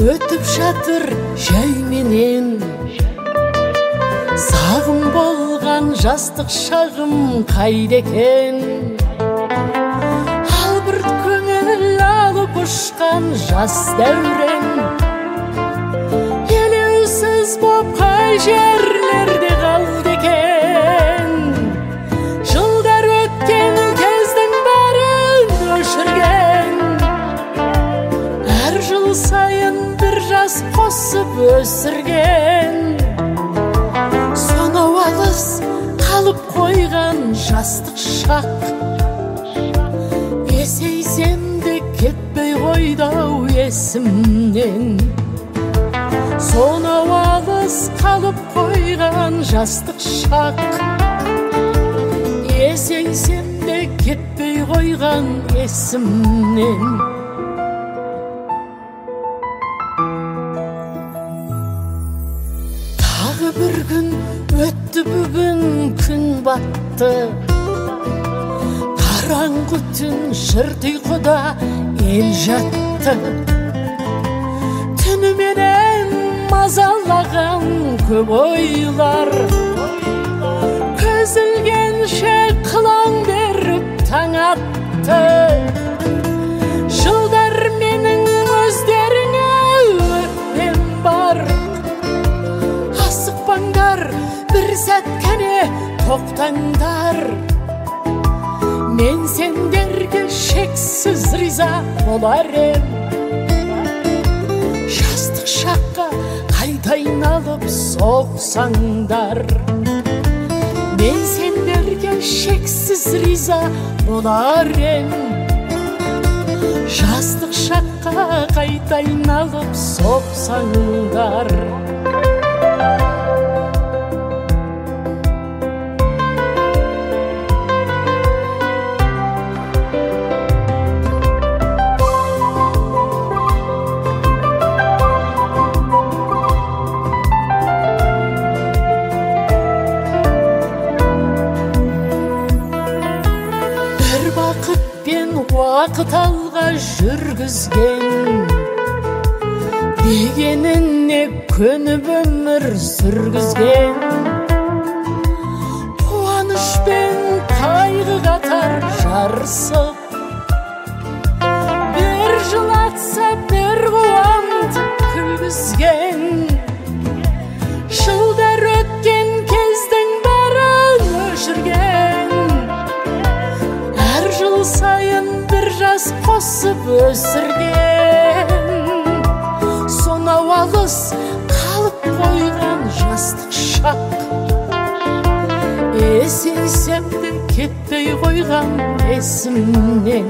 өтіп жатыр жай менен. Сағым болған жастық шағым қайда екен? Албырт көңіл алып ұшқан жас дәурен, елеусіз боп қай жерлерде қалды екен? Жылдар өткен кездің бәрін өшірген, әр жыл сайын бір жас қосып өсірген. Сонау алыс қалып қойған жастық шақ, есейсем де кетпей қойды-ау есімнен. Сонау алыс қалып қойған жастық шақ, есейсем де кетпей қойған есімнен. Тағы бір күн өтті, бүгін күн батты. Қараңғы түн жырт ұйқыда ел жатты. Түніменен мазалаған көп ойлар, көз ілгенше қылаң беріп таң атты. Жылдар менің өздеріңе өтпем бар, асықпаңдар, бір сәт кәне тоқтаңдар. Мен сендерге шексіз риза болар ем. Жастық шаққа қайта айналып соқсаңдар, мен сендерге шексіз риза болар ем. Жастық шаққа қайта айналып соқсаңдар. Уақыт алға жүргізген, дегеніне көніп өмір сүргізген. Қуаныш пен қайғы қатар жарысып, бір жылатса бір қуантып күлгізген. Жылдар өткен кездің бәрін өшірген, әр жыл сайын бір жас қосып өсірген. Сонау алыс қалып қойған жастық шақ, есейсем де кетпей қойған есімнен.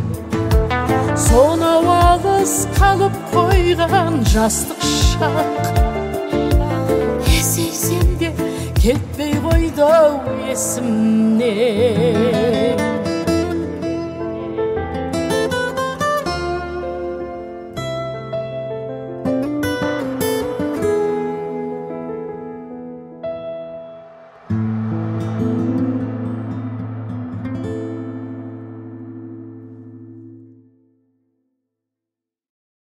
Сонау алыс қалып қойған жастық шақ, есейсем де кетпей қойды-ау есімнен.